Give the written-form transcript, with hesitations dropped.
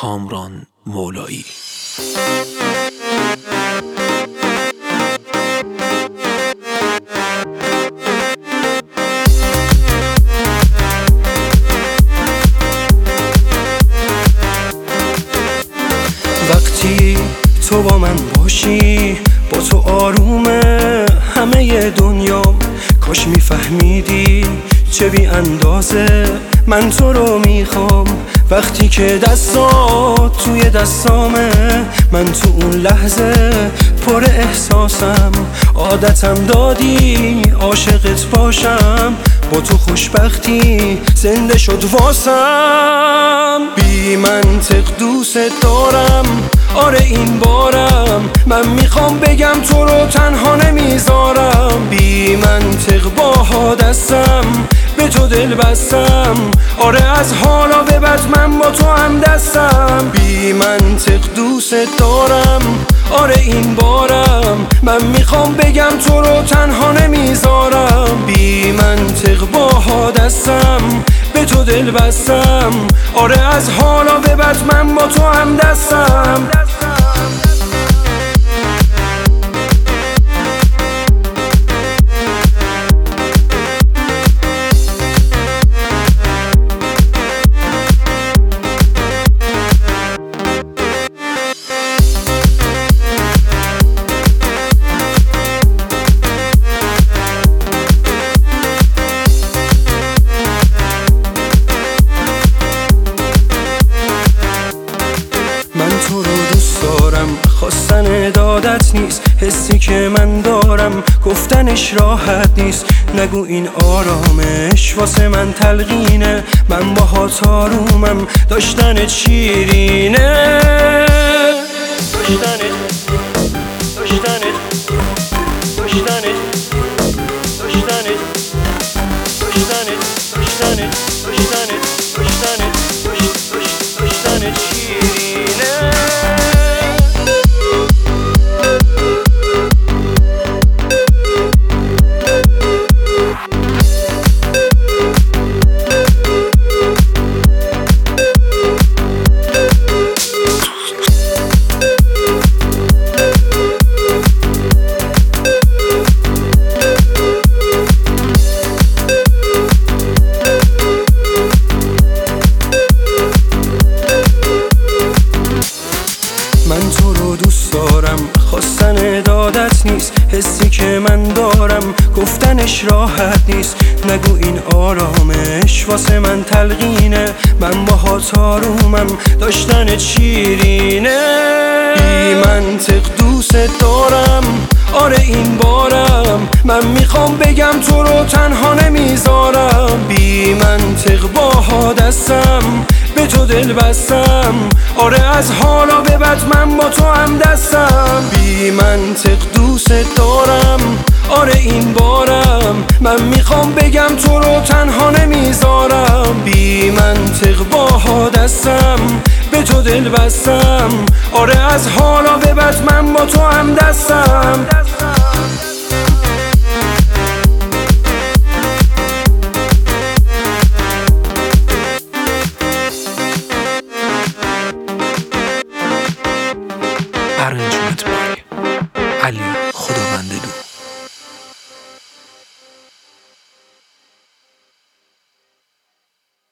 کامران مولایی. وقتی تو با من باشی، با تو آرومه همه دنیام. کاش میفهمیدی چه بی اندازه من تو رو میخوام. وقتی که دستات توی دستامه، من تو اون لحظه پر احساسم. عادتم دادی عاشقت باشم، با تو خوشبختی زنده شد واسم. بی منطق دوست دارم، آره این بارم. من میخوام بگم تو رو تنها نمیذارم. بی منطق با دستم به تو دل بستم. آره از حالا به بعد من با تو هم دستم. بی منطق دوست دارم، آره این بارم. من میخوام بگم تو رو تنها نمیذارم. بی منطق با دستم به تو دل بستم. آره از حالا به بعد من با تو هم دستم. تو رو دوست دارم، خواستن دادت نیست. حسی که من دارم گفتنش راحت نیست. نگو این آرامش واسه من تلقینه. من باهات آرومم، داشتنت شیرینه. داشتنت داشتنت داشتنت داشتنت داشتنت داشتنت داشتنت داشتنت داشتنت شیرینه. من تو رو دوست دارم، خواستن دادت نیست. حسی که من دارم گفتنش راحت نیست. نگو این آرامش واسه من تلقینه. من باهات آرومم، داشتنت شیرینه. بی منطق دوست دارم، آره این بارم. من میخوام بگم تو رو تنها نمیذارم. بی منطق با دستم به تو دل بستم. آره از حالا به بعد من با تو هم دستم. بی منطق دوست دارم، آره این بارم. من میخوام بگم تو رو تنها نمیذارم. بی منطق با دستم به تو دل بستم. آره از حالا به بعد من با تو هم دستم.